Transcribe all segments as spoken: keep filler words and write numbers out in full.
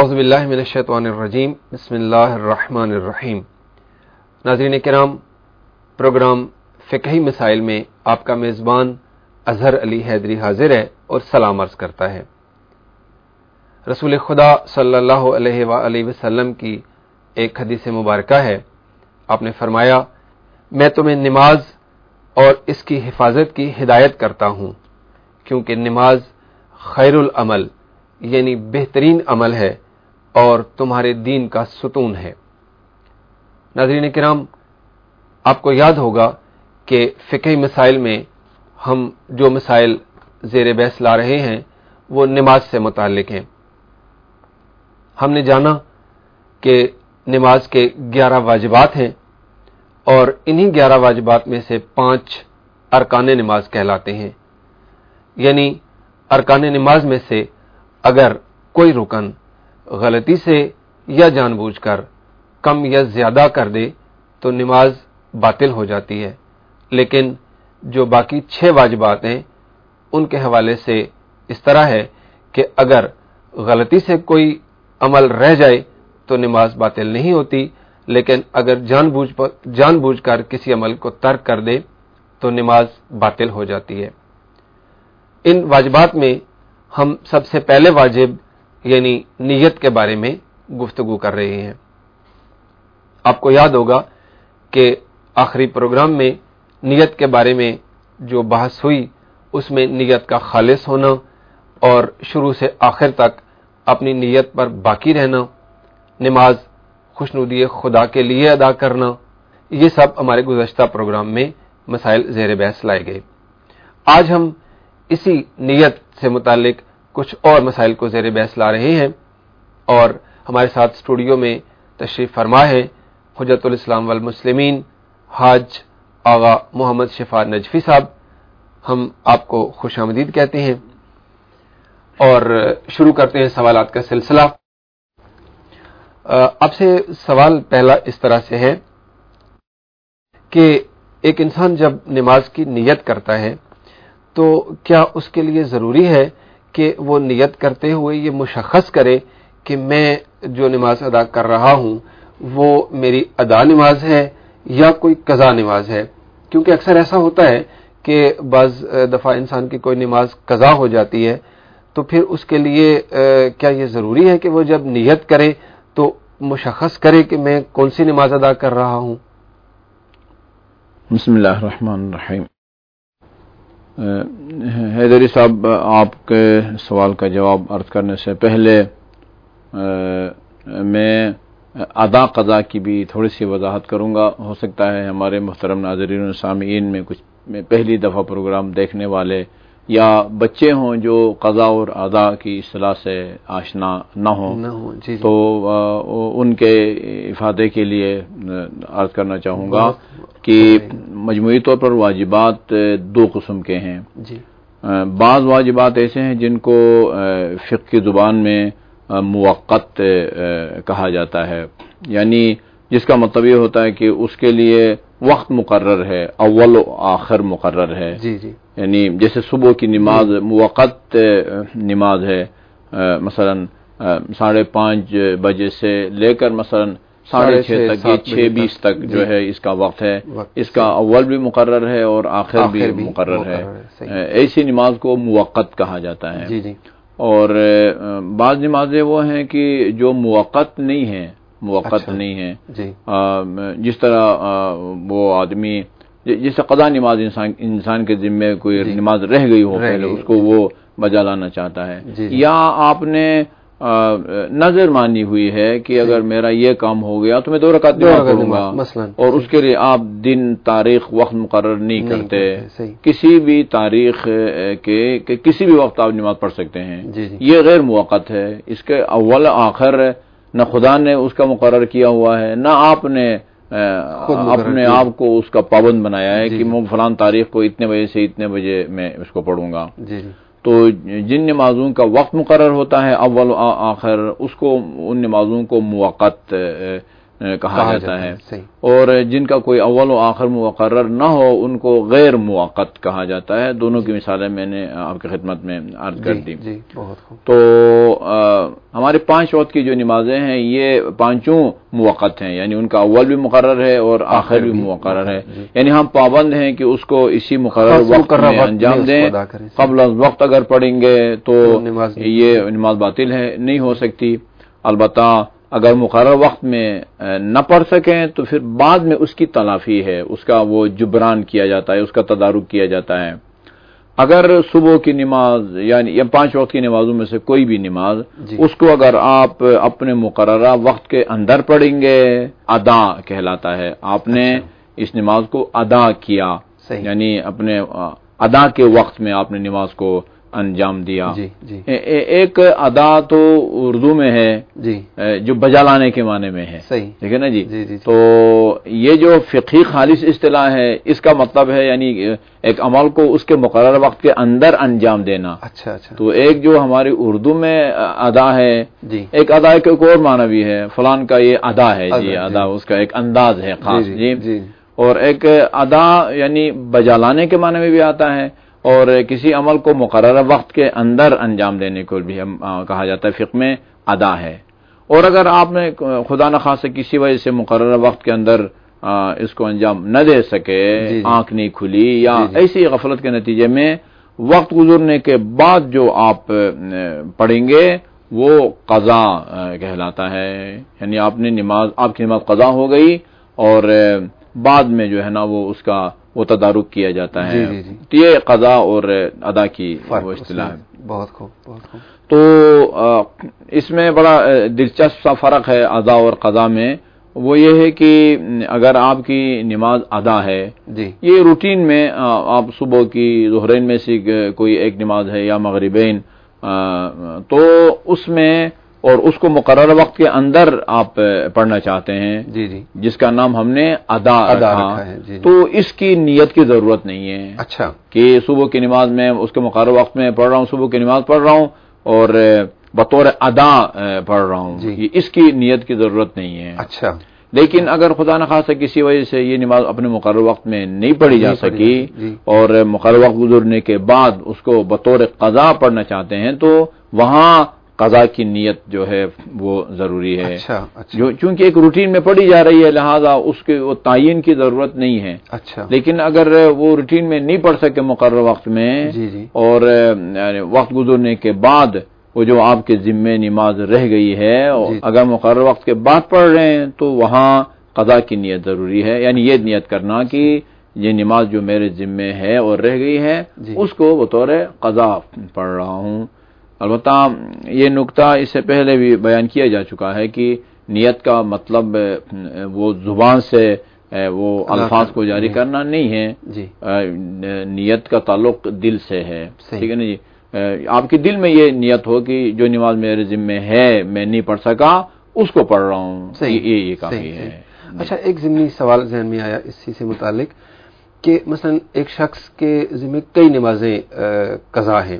اعوذ باللہ من الشیطان الرجیم بسم اللہ الرحمن الرحیم۔ ناظرین کرام، پروگرام فقہی مسائل میں آپ کا میزبان اظہر علی حیدری حاضر ہے اور سلام عرض کرتا ہے۔ رسول خدا صلی اللہ علیہ وآلہ وسلم کی ایک حدیث مبارکہ ہے، آپ نے فرمایا، میں تمہیں نماز اور اس کی حفاظت کی ہدایت کرتا ہوں، کیونکہ نماز خیر العمل یعنی بہترین عمل ہے اور تمہارے دین کا ستون ہے۔ ناظرین کرام، آپ کو یاد ہوگا کہ فقہی مسائل میں ہم جو مسائل زیر بحث لا رہے ہیں وہ نماز سے متعلق ہیں۔ ہم نے جانا کہ نماز کے گیارہ واجبات ہیں اور انہی گیارہ واجبات میں سے پانچ ارکان نماز کہلاتے ہیں، یعنی ارکان نماز میں سے اگر کوئی رکن غلطی سے یا جان بوجھ کر کم یا زیادہ کر دے تو نماز باطل ہو جاتی ہے، لیکن جو باقی چھ واجبات ہیں ان کے حوالے سے اس طرح ہے کہ اگر غلطی سے کوئی عمل رہ جائے تو نماز باطل نہیں ہوتی، لیکن اگر جان بوجھ پر جان بوجھ کر کسی عمل کو ترک کر دے تو نماز باطل ہو جاتی ہے۔ ان واجبات میں ہم سب سے پہلے واجب یعنی نیت کے بارے میں گفتگو کر رہے ہیں۔ آپ کو یاد ہوگا کہ آخری پروگرام میں نیت کے بارے میں جو بحث ہوئی اس میں نیت کا خالص ہونا اور شروع سے آخر تک اپنی نیت پر باقی رہنا، نماز خوشنودی خدا کے لیے ادا کرنا، یہ سب ہمارے گزشتہ پروگرام میں مسائل زیر بحث لائے گئے۔ آج ہم اسی نیت سے متعلق کچھ اور مسائل کو زیر بحث لا رہے ہیں، اور ہمارے ساتھ اسٹوڈیو میں تشریف فرما ہے حجت الاسلام والمسلمین حاج آغا محمد شفا نجفی صاحب۔ ہم آپ کو خوش آمدید کہتے ہیں اور شروع کرتے ہیں سوالات کا سلسلہ۔ آپ سے سوال پہلا اس طرح سے ہے کہ ایک انسان جب نماز کی نیت کرتا ہے تو کیا اس کے لیے ضروری ہے کہ وہ نیت کرتے ہوئے یہ مشخص کرے کہ میں جو نماز ادا کر رہا ہوں وہ میری ادا نماز ہے یا کوئی قضا نماز ہے؟ کیونکہ اکثر ایسا ہوتا ہے کہ بعض دفعہ انسان کی کوئی نماز قضا ہو جاتی ہے، تو پھر اس کے لیے کیا یہ ضروری ہے کہ وہ جب نیت کرے تو مشخص کرے کہ میں کون سی نماز ادا کر رہا ہوں؟ بسم اللہ الرحمن الرحیم۔ حیدری صاحب، آپ کے سوال کا جواب عرض کرنے سے پہلے میں ادا قضا کی بھی تھوڑی سی وضاحت کروں گا۔ ہو سکتا ہے ہمارے محترم ناظرین و سامعین میں کچھ میں پہلی دفعہ پروگرام دیکھنے والے یا بچے ہوں جو قضا اور ادا کی اصطلاح سے آشنا نہ ہوں، جی جی، تو ان کے افادے کے لیے عرض کرنا چاہوں گا کہ مجموعی طور پر واجبات دو قسم کے ہیں۔ جی، بعض واجبات ایسے ہیں جن کو فقہ کی زبان میں موقت کہا جاتا ہے، یعنی جس کا مطلب یہ ہوتا ہے کہ اس کے لیے وقت مقرر ہے، اول و آخر مقرر ہے۔ جی جی، یعنی جیسے صبح کی نماز موقت نماز ہے، مثلا ساڑھے پانچ بجے سے لے کر مثلا ساڑھے چھ تک، یہ چھ بیس تک جو ہے اس کا وقت ہے، اس کا اول بھی مقرر ہے اور آخر بھی مقرر ہے۔ ایسی نماز کو موقت کہا جاتا ہے۔ جی جی، اور بعض نمازیں وہ ہیں کہ جو موقت نہیں ہیں، موقت نہیں ہیں، جس طرح وہ آدمی جیسے قضا نماز انسان انسان کے ذمے کوئی نماز رہ گئی ہو پہلے، اس کو وہ بجا لانا چاہتا ہے، یا آپ نے نظر مانی ہوئی ہے کہ اگر میرا یہ کام ہو گیا تو میں دو رکعت نماز پڑھوں گا، اور اس کے لیے آپ دن تاریخ وقت مقرر نہیں کرتے، کسی بھی تاریخ کے کسی بھی وقت آپ نماز پڑھ سکتے ہیں، یہ غیر موقت ہے۔ اس کے اول آخر نہ خدا نے اس کا مقرر کیا ہوا ہے، نہ آپ نے اپنے آپ کو اس کا پابند بنایا ہے کہ میں فلان تاریخ کو اتنے بجے سے اتنے بجے میں اس کو پڑھوں گا۔ تو جن نمازوں کا وقت مقرر ہوتا ہے اول و آخر، اس کو ان نمازوں کو موقت کہا جاتا ہے، اور جن کا کوئی اول و آخر مقرر نہ ہو ان کو غیر موقت کہا جاتا ہے۔ دونوں کی مثالیں میں نے آپ کی خدمت میں عرض کر دی۔ تو ہمارے پانچ وقت کی جو نمازیں ہیں یہ پانچوں موقت ہیں، یعنی ان کا اول بھی مقرر ہے اور آخر بھی مقرر ہے، یعنی ہم پابند ہیں کہ اس کو اسی مقرر وقت میں انجام دیں۔ قبل از وقت اگر پڑھیں گے تو یہ نماز باطل ہے، نہیں ہو سکتی۔ البتہ اگر مقرر وقت میں نہ پڑھ سکیں تو پھر بعد میں اس کی تلافی ہے، اس کا وہ جبران کیا جاتا ہے، اس کا تدارک کیا جاتا ہے۔ اگر صبح کی نماز یعنی یا پانچ وقت کی نمازوں میں سے کوئی بھی نماز جی. اس کو اگر آپ اپنے مقررہ وقت کے اندر پڑھیں گے ادا کہلاتا ہے، آپ نے اچھا. اس نماز کو ادا کیا، صحیح. یعنی اپنے ادا کے وقت میں آپ نے نماز کو انجام دیا۔ جی جی ایک ادا تو اردو میں ہے جی جو بجا لانے کے معنی میں ہے، صحیح ٹھیک ہے نا جی, جی, جی تو یہ جو فقہی خالص اصطلاح ہے اس کا مطلب ہے یعنی ایک عمل کو اس کے مقرر وقت کے اندر انجام دینا۔ اچھا اچھا تو ایک جو ہماری اردو میں ادا ہے جی ایک ادا کے ایک اور معنی بھی ہے، فلان کا یہ ادا ہے جی ادا اس کا ایک انداز ہے خاص جی, جی, جی اور ایک ادا یعنی بجا لانے کے معنی میں بھی آتا ہے، اور کسی عمل کو مقررہ وقت کے اندر انجام دینے کو بھی ہم کہا جاتا ہے، فقہ میں ادا ہے۔ اور اگر آپ نے خدا نخواستہ کسی وجہ سے مقررہ وقت کے اندر اس کو انجام نہ دے سکے، جی جی آنکھ نہیں کھلی یا جی جی ایسی غفلت کے نتیجے میں وقت گزرنے کے بعد جو آپ پڑھیں گے وہ قضا کہلاتا ہے، یعنی آپ نے نماز آپ کی نماز قضا ہو گئی اور بعد میں جو ہے نا وہ اس کا وہ تدارک کیا جاتا ہے۔ جی جی جی یہ قضا اور ادا کی وہ اصطلاح ہے۔ بہت خوب بہت خوب۔ تو اس میں بڑا دلچسپ سا فرق ہے ادا اور قضا میں، وہ یہ ہے کہ اگر آپ کی نماز ادا ہے جی یہ روٹین میں آپ صبح کی ظہرین میں سے کوئی ایک نماز ہے یا مغربین، تو اس میں اور اس کو مقررہ وقت کے اندر آپ پڑھنا چاہتے ہیں جی جی جس کا نام ہم نے ادا, ادا رکھا ہے جی جی تو اس کی نیت کی ضرورت نہیں ہے۔ اچھا کہ صبح کی نماز میں اس کے مقررہ وقت میں پڑھ رہا ہوں، صبح کی نماز پڑھ رہا ہوں اور بطور ادا پڑھ رہا ہوں جی اس کی نیت کی ضرورت نہیں ہے۔ اچھا لیکن اگر خدا نخواستہ کسی وجہ سے یہ نماز اپنے مقررہ وقت میں نہیں پڑھی جا سکی اور مقررہ وقت گزرنے کے بعد اس کو بطور قضا پڑھنا چاہتے ہیں تو وہاں قضا کی نیت جو ہے وہ ضروری ہے۔ اچھا اچھا جو چونکہ ایک روٹین میں پڑھی جا رہی ہے لہذا اس کے وہ تعین کی ضرورت نہیں ہے۔ اچھا لیکن اگر وہ روٹین میں نہیں پڑھ سکے مقررہ وقت میں جی جی اور وقت گزرنے کے بعد وہ جو آپ کے ذمے نماز رہ گئی ہے جی اگر مقررہ وقت کے بعد پڑھ رہے ہیں تو وہاں قضا کی نیت ضروری ہے، یعنی یہ نیت کرنا کہ یہ نماز جو میرے ذمے ہے اور رہ گئی ہے جی اس کو بطور قضا پڑھ رہا ہوں۔ البتہ یہ نقطہ اس سے پہلے بھی بیان کیا جا چکا ہے کہ نیت کا مطلب وہ زبان سے وہ الفاظ کو جاری کرنا نہیں ہے جی نیت کا تعلق دل سے ہے، ٹھیک ہے نا جی آپ کے دل میں یہ نیت ہو کہ جو نماز میرے ذمے ہے میں نہیں پڑھ سکا اس کو پڑھ رہا ہوں، یہ یہ کافی ہے۔ اچھا ایک ضمنی سوال ذہن میں آیا اسی سے متعلق کہ مثلا ایک شخص کے ذمے کئی نمازیں قضا ہیں،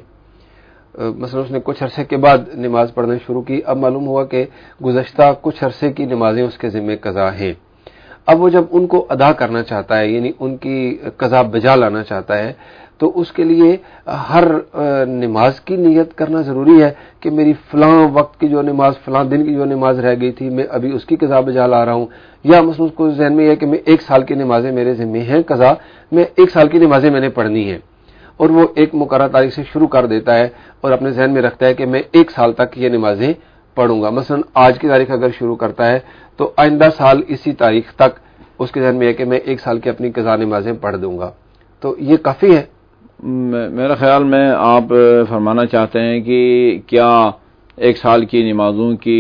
مثلا اس نے کچھ عرصے کے بعد نماز پڑھنا شروع کی، اب معلوم ہوا کہ گزشتہ کچھ عرصے کی نمازیں اس کے ذمہ قضا ہیں، اب وہ جب ان کو ادا کرنا چاہتا ہے یعنی ان کی قضا بجا لانا چاہتا ہے تو اس کے لیے ہر نماز کی نیت کرنا ضروری ہے کہ میری فلاں وقت کی جو نماز فلاں دن کی جو نماز رہ گئی تھی میں ابھی اس کی قضا بجا لا رہا ہوں، یا مثلا اس کو ذہن میں یہ ہے کہ میں ایک سال کی نمازیں میرے ذمہ ہیں قضا، میں ایک سال کی نمازیں میں نے پڑھنی ہیں اور وہ ایک مقررہ تاریخ سے شروع کر دیتا ہے اور اپنے ذہن میں رکھتا ہے کہ میں ایک سال تک یہ نمازیں پڑھوں گا، مثلا آج کی تاریخ اگر شروع کرتا ہے تو آئندہ سال اسی تاریخ تک اس کے ذہن میں ہے کہ میں ایک سال کی اپنی قضا نمازیں پڑھ دوں گا، تو یہ کافی ہے؟ میرا خیال میں آپ فرمانا چاہتے ہیں کہ کیا ایک سال کی نمازوں کی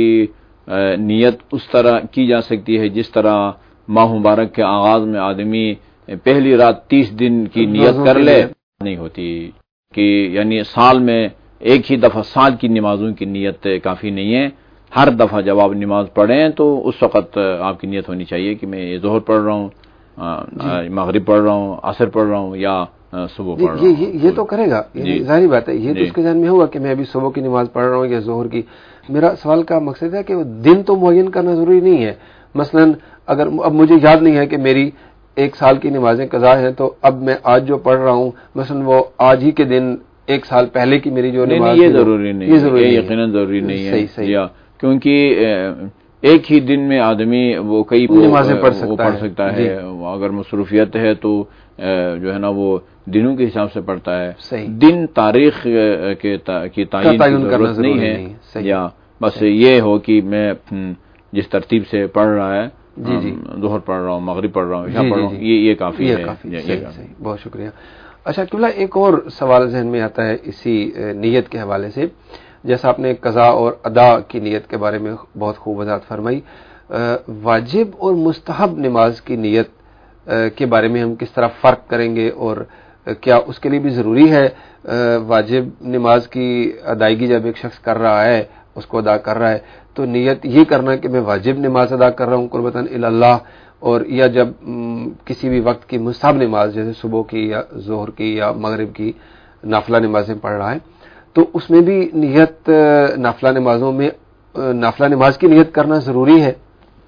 نیت اس طرح کی جا سکتی ہے جس طرح ماہ مبارک کے آغاز میں آدمی پہلی رات تیس دن کی نیت کر لے؟ نہیں ہوتی کہ یعنی سال میں ایک ہی دفعہ سال کی نمازوں کی نیت کافی نہیں ہے، ہر دفعہ جب آپ نماز پڑھیں تو اس وقت آپ کی نیت ہونی چاہیے کہ میں یہ ظہر پڑھ رہا ہوں مغرب پڑھ رہا ہوں، عصر پڑھ رہا ہوں یا صبح پڑھ رہا ہوں. یہ تو کرے گا، ظاہری بات ہے، یہ تو اس کے ذہن میں ہوگا کہ میں ابھی صبح کی نماز پڑھ رہا ہوں یا ظہر کی. میرا سوال کا مقصد ہے کہ دن تو معین کرنا ضروری نہیں ہے. مثلا اگر اب مجھے یاد نہیں ہے کہ میری ایک سال کی نمازیں قضا ہیں، تو اب میں آج جو پڑھ رہا ہوں مثلا وہ آج ہی کے دن ایک سال پہلے کی میری جو نماز، یہ ضروری نہیں، یہ یقیناً ضروری نہیں ہے. صحیح صحیح، کیونکہ ایک ہی دن میں آدمی وہ کئی نمازیں پڑھ سکتا ہے. اگر مصروفیت ہے تو جو ہے نا وہ دنوں کے حساب سے پڑھتا ہے. دن تاریخ کے کی تعین کی ضرورت نہیں ہے. یا بس یہ ہو کہ میں جس ترتیب سے پڑھ رہا ہے، جی جی ظہر پڑھ رہا ہوں، مغرب پڑھ رہا ہوں، عشاء پڑھ رہا ہوں، یہ کافی ہے. بہت شکریہ. اچھا قبلہ، ایک اور سوال ذہن میں آتا ہے اسی نیت کے حوالے سے. جیسا آپ نے قضا اور ادا کی نیت کے بارے میں بہت خوب وضاحت فرمائی، واجب اور مستحب نماز کی نیت کے بارے میں ہم کس طرح فرق کریں گے، اور کیا اس کے لیے بھی ضروری ہے واجب نماز کی ادائیگی جب ایک شخص کر رہا ہے، اس کو ادا کر رہا ہے، تو نیت یہ کرنا کہ میں واجب نماز ادا کر رہا ہوں قربتاً الی اللہ، اور یا جب کسی بھی وقت کی مستحب نماز جیسے صبح کی یا ظہر کی یا مغرب کی نافلہ نمازیں پڑھ رہا ہے، تو اس میں بھی نیت نافلہ نمازوں میں نافلہ نماز کی نیت کرنا ضروری ہے؟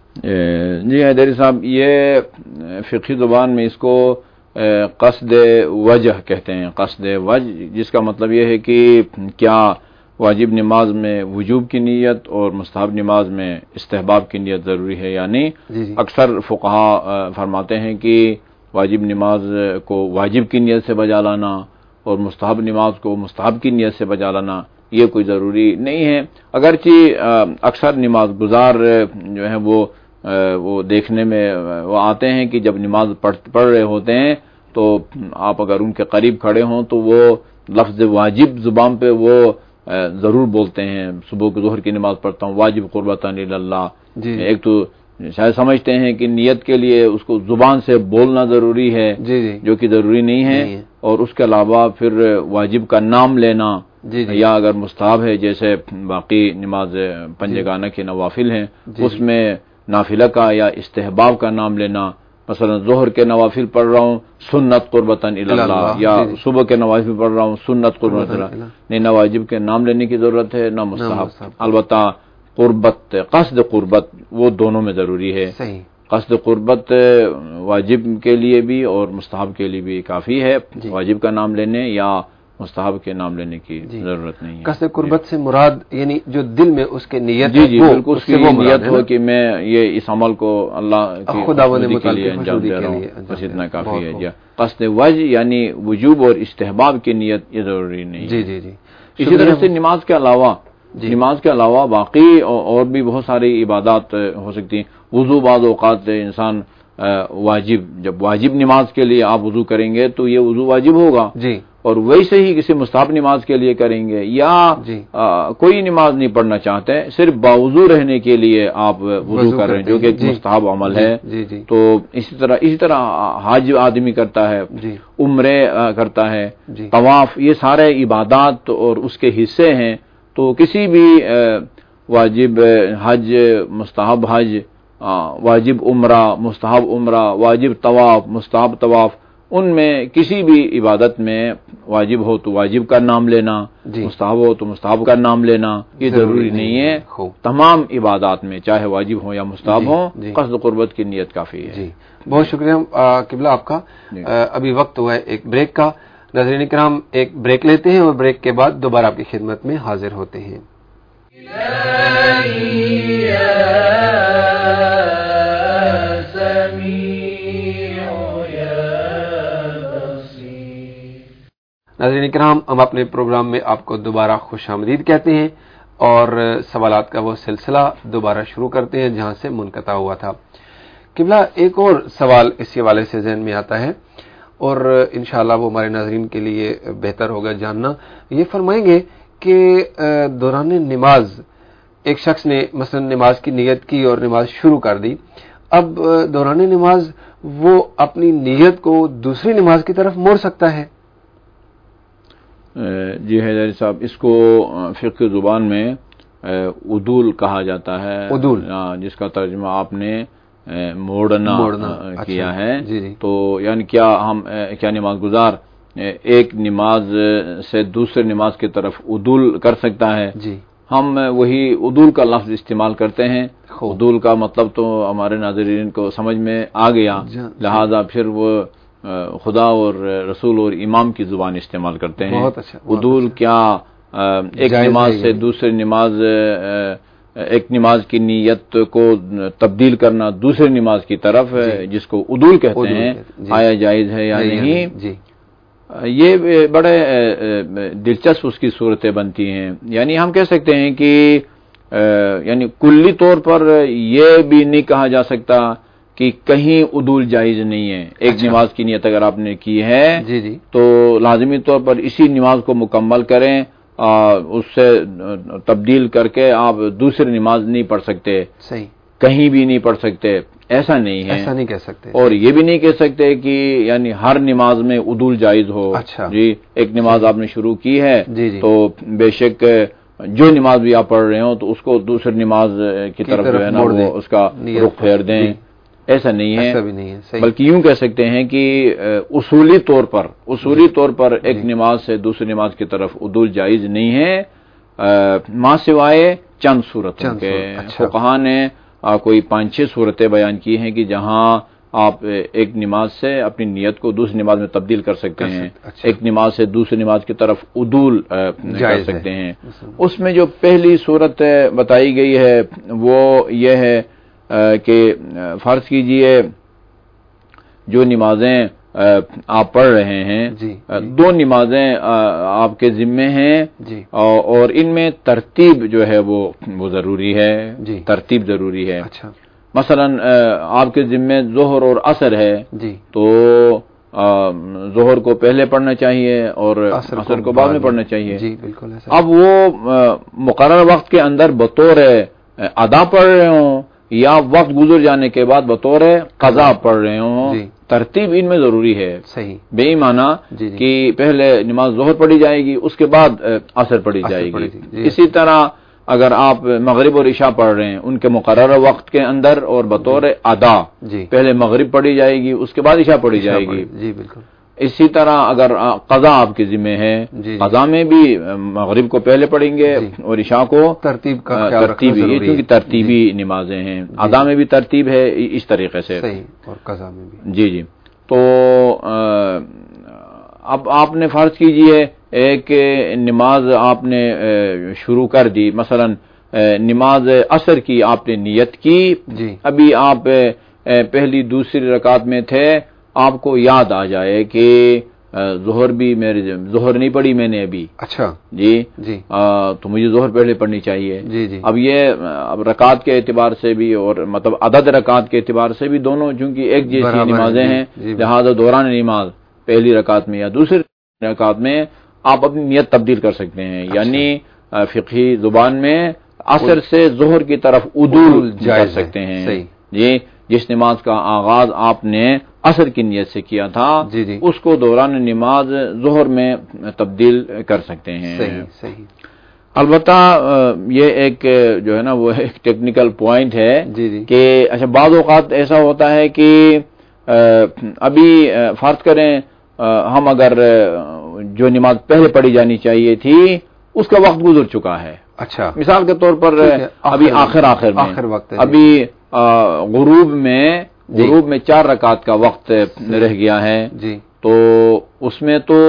جی حیدری صاحب، یہ فقہی زبان میں اس کو قصد وجہ کہتے ہیں. قصد وجہ، جس کا مطلب یہ ہے کہ کیا واجب نماز میں وجوب کی نیت اور مستحب نماز میں استحباب کی نیت ضروری ہے یا نہیں. جی جی. اکثر فقہا فرماتے ہیں کہ واجب نماز کو واجب کی نیت سے بجا لانا اور مستحب نماز کو مستحب کی نیت سے بجا لانا یہ کوئی ضروری نہیں ہے. اگرچہ اکثر نماز گزار جو ہے وہ وہ دیکھنے میں وہ آتے ہیں کہ جب نماز پڑھ پڑھ رہے ہوتے ہیں تو آپ اگر ان کے قریب کھڑے ہوں تو وہ لفظ واجب زبان پہ وہ ضرور بولتے ہیں. صبح کی ظہر کی نماز پڑھتا ہوں واجب قربتاً الی اللہ. ایک تو شاید سمجھتے ہیں کہ نیت کے لیے اس کو زبان سے بولنا ضروری ہے، جی جی. جو کہ ضروری نہیں ہے. نہیں ہے. اور اس کے علاوہ پھر واجب کا نام لینا، جی جی. یا اگر مستحب ہے جیسے باقی نماز پنجگانہ کے نوافل ہیں، جی اس میں نافلہ کا یا استحباب کا نام لینا. مثلا ظہر کے نوافل پڑھ رہا ہوں سنت قربتاً الی اللہ، یا جی جی. صبح کے نوافل پڑھ رہا ہوں سنت قربتاً الی اللہ. نہیں، نہ واجب کے نام لینے کی ضرورت ہے نہ مستحب. البتہ قربت، قصد قربت وہ دونوں میں ضروری ہے. صحیح. قصد قربت واجب کے لیے بھی اور مستحب کے لیے بھی کافی ہے. جی. واجب کا نام لینے یا مستحب کے نام لینے کی جی. ضرورت نہیں ہے. قصد قربت جی. سے مراد یعنی جو دل میں اس کے نیت جی جی بالکل اس کی وہ نیت ہو کہ میں یہ اس عمل کو اللہ کی خوشنودی کے لیے انجام دے رہا ہوں، بس اتنا کافی ہے. جی. قصد وجہ یعنی وجوب اور استحباب کی نیت یہ ضروری نہیں ہے. جی جی جی. اسی طرح سے نماز کے علاوہ جی. نماز کے علاوہ باقی اور بھی بہت ساری عبادات ہو سکتی ہیں. وضو بعض اوقات انسان واجب، جب واجب نماز کے لیے آپ وضو کریں گے تو یہ وضو واجب ہوگا جی، اور ویسے ہی کسی مستحب نماز کے لیے کریں گے، یا جی. آ, کوئی نماز نہیں پڑھنا چاہتے صرف باوضو رہنے کے لیے آپ وضو کر رہے ہیں جو کہ ایک جی. مستحب عمل جی. ہے جی جی. تو اسی طرح اسی طرح حج آدمی کرتا ہے جی. عمرے کرتا ہے جی. طواف، یہ سارے عبادات اور اس کے حصے ہیں. تو کسی بھی واجب حج، مستحب حج، واجب عمرہ، مستحب عمرہ، واجب طواف، مستحب طواف، ان میں کسی بھی عبادت میں واجب ہو تو واجب کا نام لینا جی. مستحب ہو تو مستحب کا نام لینا یہ ضروری, ضروری نہیں ہے. خوب. تمام عبادات میں چاہے واجب ہو یا مستحب جی. ہو جی. قصد قربت کی نیت کافی ہے. جی بہت شکریہ قبلہ آپ کا. جی. ابھی وقت ہوا ہے ایک بریک کا. ناظرین کرام ایک بریک لیتے ہیں اور بریک کے بعد دوبارہ آپ کی خدمت میں حاضر ہوتے ہیں. ناظرین کرام، ہم اپنے پروگرام میں آپ کو دوبارہ خوش آمدید کہتے ہیں اور سوالات کا وہ سلسلہ دوبارہ شروع کرتے ہیں جہاں سے منقطع ہوا تھا. قبلہ ایک اور سوال اسی حوالے سے ذہن میں آتا ہے اور انشاءاللہ وہ ہمارے ناظرین کے لیے بہتر ہوگا جاننا. یہ فرمائیں گے کہ دوران نماز ایک شخص نے مثلا نماز کی نیت کی اور نماز شروع کر دی، اب دوران نماز وہ اپنی نیت کو دوسری نماز کی طرف موڑ سکتا ہے؟ جی حیدری صاحب، اس کو فقہ زبان میں عدول کہا جاتا ہے. عدول، جس کا ترجمہ آپ نے موڑنا, موڑنا کیا ہے. جی جی. تو یعنی کیا ہم کیا نماز گزار ایک نماز سے دوسرے نماز کی طرف عدول کر سکتا ہے؟ جی. ہم وہی عدول کا لفظ استعمال کرتے ہیں. عدول کا مطلب تو ہمارے ناظرین کو سمجھ میں آ گیا, لہذا پھر وہ خدا اور رسول اور امام کی زبان استعمال کرتے ہیں. عدول کیا ایک نماز سے دوسری نماز, ایک نماز کی نیت کو تبدیل کرنا دوسری نماز کی طرف, جس کو عدول کہتے ہیں, آیا جائز ہے یا نہیں؟ یہ بڑے دلچسپ اس کی صورتیں بنتی ہیں. یعنی ہم کہہ سکتے ہیں کہ یعنی کلی طور پر یہ بھی نہیں کہا جا سکتا کہ کہیں عدول جائز نہیں ہے. ایک اچھا. نماز کی نیت اگر آپ نے کی ہے جی جی. تو لازمی طور پر اسی نماز کو مکمل کریں, اس سے تبدیل کر کے آپ دوسری نماز نہیں پڑھ سکتے. صحیح. کہیں بھی نہیں پڑھ سکتے, ایسا نہیں ہے. ایسا نہیں کہہ سکتے. اور یہ بھی نہیں کہہ سکتے کہ یعنی ہر نماز میں عدول جائز ہو. اچھا. جی, ایک نماز آپ نے شروع کی ہے جی جی. تو بے شک جو نماز بھی آپ پڑھ رہے ہوں تو اس کو دوسری نماز کی طرف جو ہے نا وہ اس کا رخ پھیر دیں. ایسا نہیں ہے. ایسا بھی نہیں ہے. بلکہ یوں کہہ سکتے ہیں کہ اصولی طور پر اصولی طور پر ایک نماز سے دوسری نماز کی طرف عدول جائز نہیں ہے, ماں سوائے چند صورتوں کے. فقہا نے کوئی پانچ چھ صورتیں بیان کی ہیں کہ جہاں آپ ایک نماز سے اپنی نیت کو دوسری نماز میں تبدیل کر سکتے ہیں. ایک نماز سے دوسری نماز کی طرف عدول کر سکتے ہیں. اس میں جو پہلی صورت بتائی گئی ہے وہ یہ ہے کہ فرض کیجئے جو نمازیں آپ پڑھ رہے ہیں, جی, دو نمازیں آپ کے ذمے ہیں, جی, اور ان میں ترتیب جو ہے وہ وہ ضروری ہے. جی, ترتیب ضروری ہے. اچھا. مثلا آپ کے ذمے ظہر اور عصر ہے, جی, تو ظہر کو پہلے پڑھنا چاہیے اور عصر کو بعد میں پڑھنا چاہیے. جی بالکل. اب وہ مقررہ وقت کے اندر بطور ادا پڑھ رہے ہوں یا وقت گزر جانے کے بعد بطور قضا پڑھ رہے ہوں, جی, ترتیب ان میں ضروری ہے. صحیح. بے ایمانہ جی, جی, کہ پہلے نماز ظہر پڑھی جائے گی اس کے بعد عصر پڑھی جائے گی. جی. اسی طرح اگر آپ مغرب اور عشاء پڑھ رہے ہیں ان کے مقررہ وقت کے اندر اور بطور ادا, جی, پہلے مغرب پڑھی جائے گی اس کے بعد عشاء پڑھی جائے گی. جی بالکل. اسی طرح اگر قضا آپ کے ذمہ ہے, جی, قضا میں بھی مغرب کو پہلے پڑھیں گے, جی, اور عشاء کو ترتیب کا ترتیبی, یہ کیونکہ ترتیبی جی. نمازیں ہیں. جی. ادا میں بھی ترتیب ہے اس طریقے سے. صحیح. اور قضا میں بھی. جی جی. تو اب آپ نے فرض کیجئے ایک نماز آپ نے شروع کر دی, مثلا نماز عصر کی آپ نے نیت کی, جی, ابھی آپ پہلی دوسری رکعت میں تھے, آپ کو یاد آ جائے کہ ظہر بھی میرے ظہر نہیں پڑھی میں نے ابھی. اچھا. جی جی. آ, تو مجھے ظہر پہلے پڑھنی چاہیے. جی جی. اب یہ اب رکعت کے اعتبار سے بھی اور مطلب عدد رکعت کے اعتبار سے بھی دونوں چونکہ ایک جیسی نمازیں ہیں, لہذا دوران نماز پہلی رکعت میں یا دوسری رکعت میں آپ اپنی نیت تبدیل کر سکتے ہیں. اچھا. یعنی فقہی زبان میں عصر سے ظہر کی طرف عدول کر سکتے ہیں. صحیح. جی, جس نماز کا آغاز آپ نے عصر کی نیت سے کیا تھا, جی جی, اس کو دوران نماز ظہر میں تبدیل کر سکتے ہیں. صحیح صحیح. البتہ یہ ایک جو ہے نا وہ ایک ٹیکنیکل پوائنٹ ہے, جی جی, کہ اچھا بعض اوقات ایسا ہوتا ہے کہ ابھی فرض کریں ہم اگر جو نماز پہلے پڑھی جانی چاہیے تھی اس کا وقت گزر چکا ہے. اچھا. مثال کے طور پر ابھی آخر آخر میں آخر وقت ابھی غروب میں غروب میں چار رکعت کا وقت رہ گیا ہے. جی. تو اس میں تو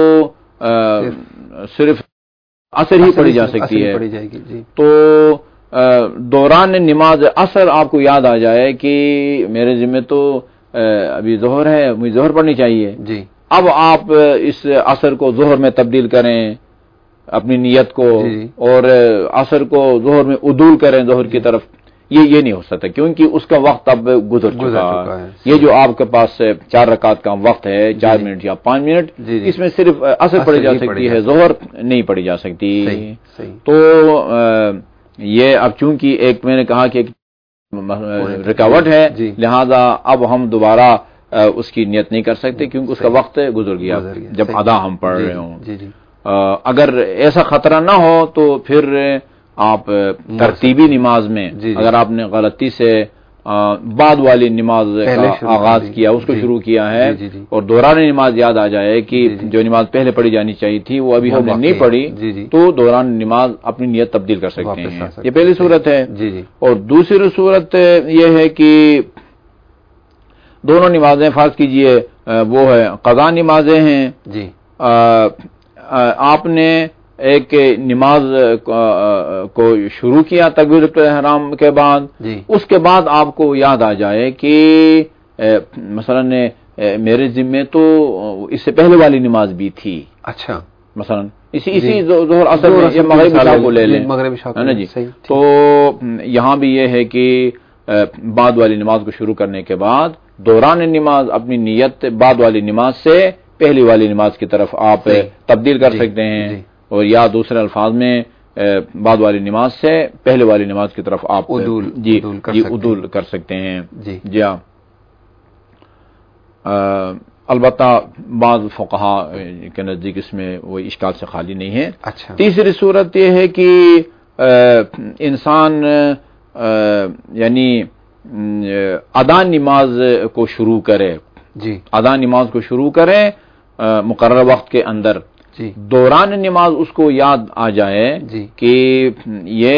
صرف عصر ہی پڑھی جا سکتی ہے. جی. تو دوران نماز عصر آپ کو یاد آ جائے کہ میرے ذمہ تو ابھی ظہر ہے, مجھے ظہر پڑھنی چاہیے. جی. اب آپ اس عصر کو ظہر میں تبدیل کریں اپنی نیت کو, جی. اور عصر کو ظہر میں عدول کریں ظہر کی طرف, یہ یہ نہیں ہو سکتا کیونکہ اس کا وقت اب گزر چکا ہے. یہ جو آپ کے پاس چار رکعت کا وقت ہے, چار جی. منٹ یا پانچ منٹ, جی جی. اس میں صرف عصر پڑھی جا سکتی ہے, ظہر نہیں پڑھی جا سکتی. صحیح. صحیح. تو یہ اب چونکہ ایک میں نے کہا کہ رکاوٹ ہے, جی. لہذا اب ہم دوبارہ اس کی نیت نہیں کر سکتے کیونکہ اس کا وقت گزر گیا جب ادا ہم پڑھ رہے ہوں. جی جی. اگر ایسا خطرہ نہ ہو تو پھر آپ ترتیبی نماز میں, جی جی, اگر آپ نے غلطی سے بعد والی نماز کا آغاز کیا، اس کو شروع کیا ہے، اور دوران نماز یاد آ جائے کہ جو نماز پہلے پڑھی جانی چاہیے تھی وہ ابھی ہم نے نہیں پڑھی، تو دوران نماز اپنی نیت تبدیل کر سکتے ہیں. یہ پہلی صورت ہے. اور دوسری صورت یہ ہے کہ دونوں نمازیں فرض کیجئے وہ ہے قضا نمازیں ہیں. جی آپ نے ایک نماز کو شروع کیا تکبیرۃ الاحرام کے بعد، اس کے بعد آپ کو یاد آ جائے کہ مثلا میرے ذمے تو اس سے پہلے والی نماز بھی تھی. اچھا مثلا اسی اسی ظہر عصر میں مغرب عشاء کو لے لیں ہے نا جی. تو یہاں بھی یہ ہے کہ بعد والی نماز کو شروع کرنے کے بعد دوران نماز اپنی نیت بعد والی نماز سے پہلی والی نماز کی طرف آپ تبدیل کر سکتے ہیں، اور یا دوسرے الفاظ میں بعد والی نماز سے پہلے والی نماز کی طرف آپ عدول جی عدول کر سکتے ہیں. جی ہاں. البتہ بعض فقہا کے نزدیک اس میں وہ اشکال سے خالی نہیں ہے. اچھا. تیسری صورت یہ ہے کہ انسان یعنی ادا نماز کو شروع کرے، جی ادا نماز کو شروع کرے مقررہ وقت کے اندر، جی دوران نماز اس کو یاد آ جائے جی کہ یہ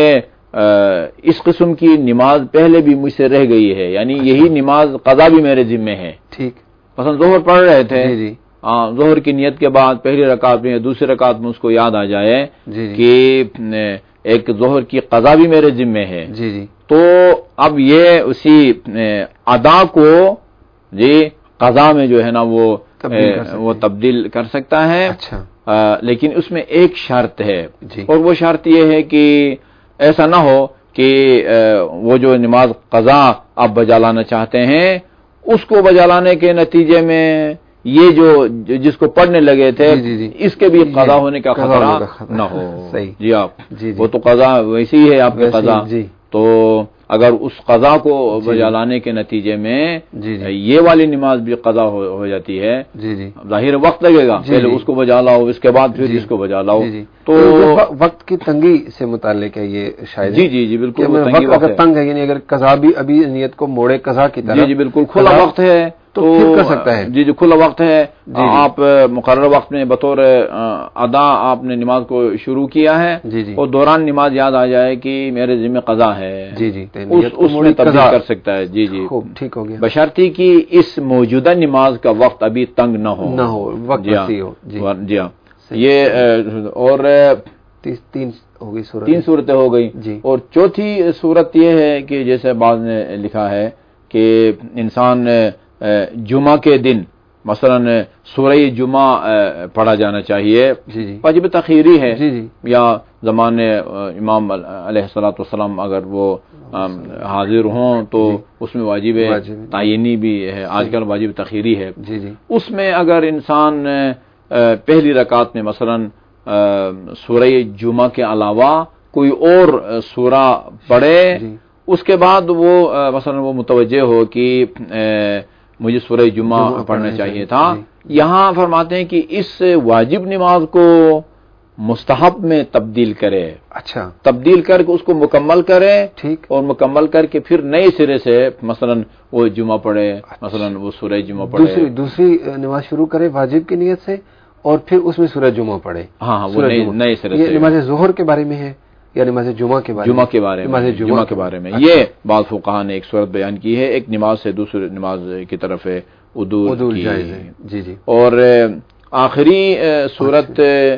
اس قسم کی نماز پہلے بھی مجھ سے رہ گئی ہے، یعنی اچھا. یہی نماز قضا بھی میرے ذمے ہے. ٹھیک. مثلا ظہر پڑھ رہے تھے، جی جی ظہر کی نیت کے بعد پہلی رکعت میں دوسری رکعت میں اس کو یاد آ جائے جی جی. کہ ایک ظہر کی قضا بھی میرے ذمے ہے، جی جی تو اب یہ اسی ادا کو جی قضا میں جو ہے نا وہ تبدیل وہ تبدیل کر سکتا ہے. اچھا. آ, لیکن اس میں ایک شرط ہے جی. اور وہ شرط یہ ہے کہ ایسا نہ ہو کہ آ, وہ جو نماز قضا آپ بجا لانا چاہتے ہیں اس کو بجا لانے کے نتیجے میں یہ جو جس کو پڑھنے لگے تھے جی جی جی. اس کے بھی قضا ہونے کا خطرہ نہ ہو. صحیح. جی آپ جی جی. وہ تو قضا ویسی ہی ہے آپ کے قضا جی. تو اگر اس قضا کو بجا لانے کے نتیجے میں جی جی. یہ والی نماز بھی قضا ہو, ہو جاتی ہے جی جی. ظاہر وقت لگے گا جی پہلے جی. اس کو بجا لاؤ اس کے بعد پھر جی. اس کو بجا لاؤ جی جی. تو وقت کی تنگی سے متعلق ہے یہ شاید. جی جی جی بالکل. وقت اگر تنگ ہے یعنی اگر قضا بھی ابھی نیت کو موڑے قضا کی طرح جی جی بالکل کھلا وقت ہے تو پھر کر سکتا ہے. جی جو کھلا وقت ہے جی آپ مقررہ وقت میں بطور ادا آپ نے نماز کو شروع کیا ہے جی جی. اور دوران نماز یاد آ جائے کہ میرے ذمہ قضا ہے جی جی اس میں تبدیل کر سکتا ہے. جی جی ٹھیک ہو گیا بشرطی کہ اس موجودہ نماز کا وقت ابھی تنگ نہ ہو نہ ہو وقت جی ہاں جی ہاں. یہ اور تین ہو گئی صورت تین صورتیں ہو گئی جی. اور چوتھی صورت یہ ہے کہ جیسے بعض نے لکھا ہے کہ انسان جمعہ کے دن مثلا سورہ جمعہ پڑھا جانا چاہیے جی جی. واجب تخیری ہے جی جی. یا زمانے امام علیہ الصلوۃ والسلام اگر وہ حاضر ہوں تو جی. اس میں واجب تعینی بھی ہے، آج کل واجب تخیری ہے جی جی. اس میں اگر انسان پہلی رکعت میں مثلا سورہ جمعہ کے علاوہ کوئی اور سورہ پڑھے جی. اس کے بعد وہ مثلا وہ متوجہ ہو کہ مجھے سورہ جمعہ پڑھنا چاہیے تھا جی. یہاں فرماتے ہیں کہ اس واجب نماز کو مستحب میں تبدیل کرے. اچھا. تبدیل کر کے اس کو مکمل کرے ٹھیک، اور مکمل کر کے پھر نئے سرے سے مثلا وہ جمعہ پڑھے مثلا وہ سورہ جمعہ پڑھے. دوسری دوسری نماز شروع کرے واجب کی نیت سے اور پھر اس میں سورہ جمعہ پڑھے. ہاں ہاں وہ نئے سرے سے. یہ نماز ظہر کے بارے میں ہے یا نماز جمعہ کے بارے جمعہ کے بارے میں جمعہ کے بارے میں یہ بعض فقہاء نے ایک صورت بیان کی ہے، ایک نماز سے دوسری نماز کی طرف عدول جائز ہے جی جی. اور آخری صورت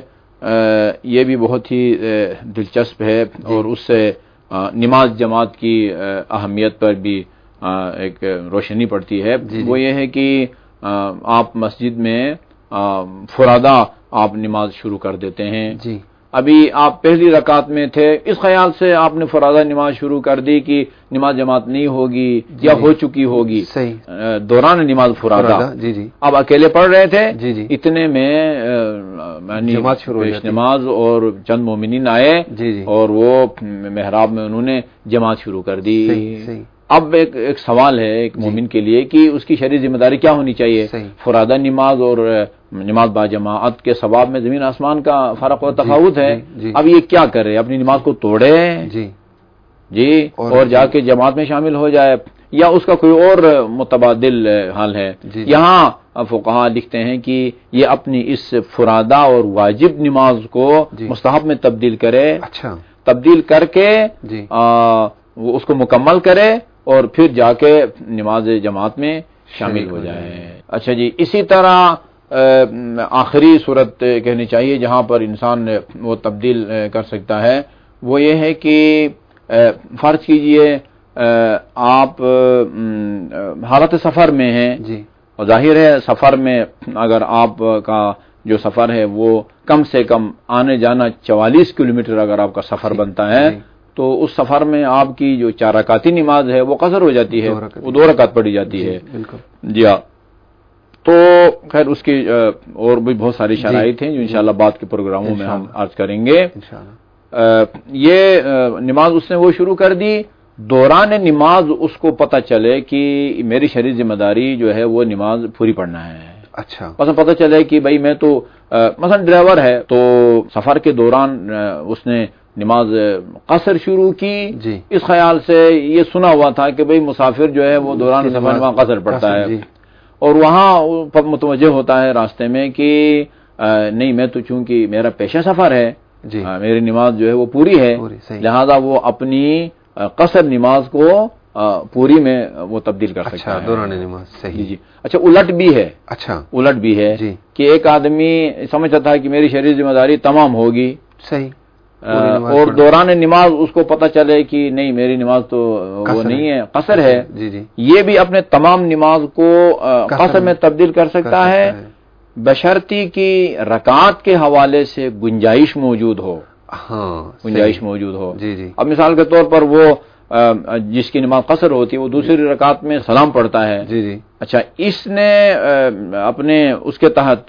یہ بھی بہت ہی دلچسپ ہے اور اس سے نماز جماعت کی اہمیت پر بھی ایک روشنی پڑتی ہے. وہ یہ ہے کہ آپ مسجد میں فرادہ آپ نماز شروع کر دیتے ہیں جی. ابھی آپ پہلی رکعت میں تھے، اس خیال سے آپ نے فرادہ نماز شروع کر دی کہ نماز جماعت نہیں ہوگی جی یا ہو چکی ہوگی صحیح. دوران نماز فرادہ جی جی. اب اکیلے پڑھ رہے تھے جی جی. اتنے میں جماعت شروع ہو جاتی نماز اور چند مومنین آئے جی جی. اور وہ محراب میں انہوں نے جماعت شروع کر دی صحیح. صحیح. اب ایک ایک سوال ہے ایک مومن کے لیے کہ اس کی شرعی ذمہ داری کیا ہونی چاہیے. فرادہ نماز اور نماز با جماعت کے ثواب میں زمین آسمان کا فرق و تفاوت ہے. جی جی. اب یہ کیا کرے، اپنی نماز کو توڑے جی جی اور, اور جا کے جماعت میں شامل ہو جائے یا اس کا کوئی اور متبادل حال ہے. جی یہاں فقہا لکھتے ہیں کہ یہ اپنی اس فرادہ اور واجب نماز کو جی مستحب میں تبدیل کرے. اچھا. تبدیل کر کے جی آ, وہ اس کو مکمل کرے اور پھر جا کے نماز جماعت میں شامل ہو جائے. اچھا جی. اسی طرح آخری صورت کہنی چاہیے جہاں پر انسان وہ تبدیل کر سکتا ہے وہ یہ ہے کہ فرض کیجئے آپ حالت سفر میں ہیں جی اور ظاہر ہے سفر میں اگر آپ کا جو سفر ہے وہ کم سے کم آنے جانا چوالیس کلومیٹر اگر آپ کا سفر بنتا ہے تو اس سفر میں آپ کی جو چار رکعتی نماز ہے وہ قصر ہو جاتی ہے, وہ دو رکعت پڑھی جاتی ہے. جی ہاں. تو خیر اس کی اور بھی بہت ساری شرائط ہیں جو انشاءاللہ بعد کے پروگراموں میں ہم عرض کریں گے. یہ نماز اس نے وہ شروع کر دی, دوران نماز اس کو پتہ چلے کہ میری شرعی ذمہ داری جو ہے وہ نماز پوری پڑھنا ہے. اچھا. مثلا پتہ چلے کہ بھائی میں تو مثلا ڈرائیور ہے تو سفر کے دوران اس نے نماز قصر شروع کی جی اس خیال سے یہ سنا ہوا تھا کہ بھئی مسافر جو ہے وہ دوران سفر میں قصر پڑھتا ہے جی. اور وہاں متوجہ ہوتا ہے راستے میں کہ نہیں میں تو چونکہ میرا پیشہ سفر ہے جی میری نماز جو ہے وہ پوری ہے, لہذا وہ اپنی قصر نماز کو پوری میں وہ تبدیل کر سکتا ہے. دوران نماز صحیح جی. اچھا الٹ بھی ہے. اچھا الٹ بھی ہے جی کہ ایک آدمی سمجھتا تھا کہ میری شرعی ذمہ داری تمام ہوگی صحیح اور دوران نماز اس کو پتہ چلے کہ نہیں میری نماز تو وہ نہیں ہے قصر ہے جی جی یہ بھی اپنے تمام نماز کو قصر میں تبدیل کر سکتا ہے بشرطی کی رکعات کے حوالے سے گنجائش موجود ہو. ہاں گنجائش موجود ہو جی جی. اب مثال کے طور پر وہ جس کی نماز قصر ہوتی ہے وہ دوسری رکعت میں سلام پڑھتا ہے جی جی. اچھا اس نے اپنے اس کے تحت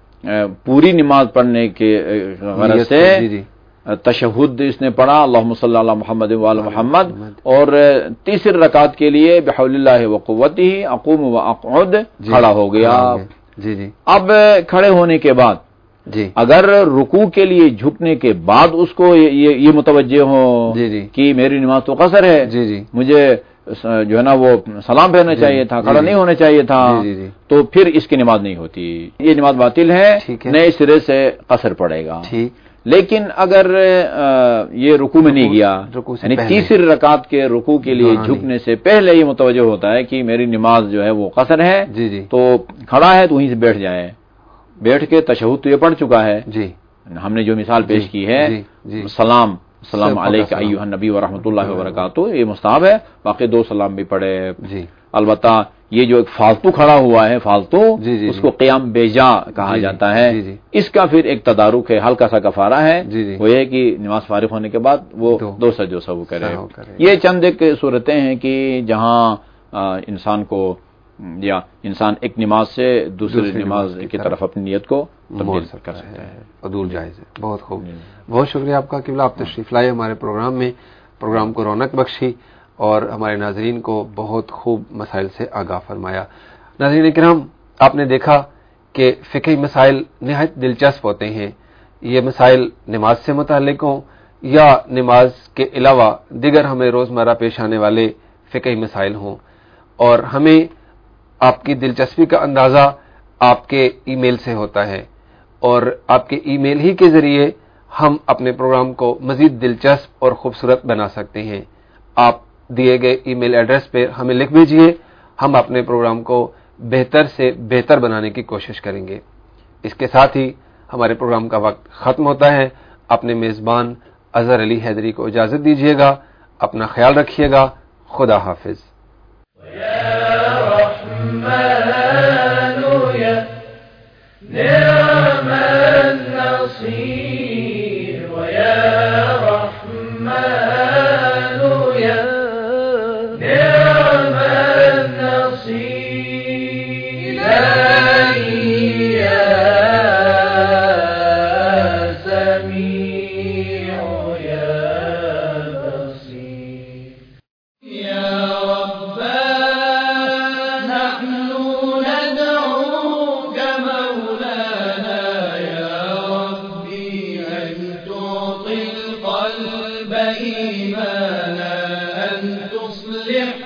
پوری نماز پڑھنے کے غرض سے جی جی تشہد اس نے پڑھا اللہم صلی علی محمد و علی محمد اور تیسری رکعت کے لیے بحول اللہ و قوتہ اقوم و اقعد کھڑا ہو گیا جی جی. اب کھڑے ہونے کے بعد جی اگر رکوع کے لیے جھکنے کے بعد اس کو یہ, یہ متوجہ ہو جی جی کہ میری نماز تو قصر ہے جی جی مجھے جو ہے نا وہ سلام پھیرنا چاہیے تھا کھڑا نہیں ہونا چاہیے تھا جی جی تو پھر اس کی نماز نہیں ہوتی, یہ نماز باطل ہے, نئے سرے سے قصر پڑے گا. لیکن اگر یہ رکوع میں نہیں گیا یعنی تیسری رکعت کے رکوع کے لیے جھکنے سے پہلے یہ متوجہ ہوتا ہے کہ میری نماز جو ہے وہ قصر ہے جی جی تو کھڑا ہے تو وہیں سے بیٹھ جائے, بیٹھ کے تشہد تو یہ پڑھ چکا ہے جی ہم نے جو مثال پیش کی ہے جی جی سلام السلام علیکم ایھا النبی ورحمۃ اللہ وبرکاتہ یہ مستحب ہے, باقی دو سلام بھی پڑھے جی. البتہ یہ جو ایک فالتو کھڑا ہوا ہے فالتو جی جی اس کو قیام بیجا کہا جی جاتا ہے جی جی. اس کا پھر ایک تدارک ہے, ہلکا سا کفارہ ہے جی جی. وہ یہ کہ نماز فارغ ہونے کے بعد وہ دو, دو سجدوں سے وہ کرے. یہ چند ایک صورتیں ہیں کہ جہاں انسان کو یا انسان ایک نماز سے دوسری نماز کی طرف اپنی نیت کو تبدیل کر سکتا ہے. عدول جائز ہے. بہت خوب, بہت شکریہ آپ کا قبلہ, آپ تشریف لائے ہمارے پروگرام میں, پروگرام کو رونق بخشی اور ہمارے ناظرین کو بہت خوب مسائل سے آگاہ فرمایا. ناظرین کرام آپ نے دیکھا کہ فقہی مسائل نہایت دلچسپ ہوتے ہیں. یہ مسائل نماز سے متعلق ہوں یا نماز کے علاوہ دیگر ہمیں روزمرہ پیش آنے والے فقہی مسائل ہوں, اور ہمیں آپ کی دلچسپی کا اندازہ آپ کے ای میل سے ہوتا ہے, اور آپ کے ای میل ہی کے ذریعے ہم اپنے پروگرام کو مزید دلچسپ اور خوبصورت بنا سکتے ہیں. آپ دیے گئے ای میل ایڈریس پہ ہمیں لکھ بھیجیے, ہم اپنے پروگرام کو بہتر سے بہتر بنانے کی کوشش کریں گے. اس کے ساتھ ہی ہمارے پروگرام کا وقت ختم ہوتا ہے. اپنے میزبان اظہر علی حیدری کو اجازت دیجیے گا. اپنا خیال رکھیے گا. خدا حافظ. إيمانا أن تصلح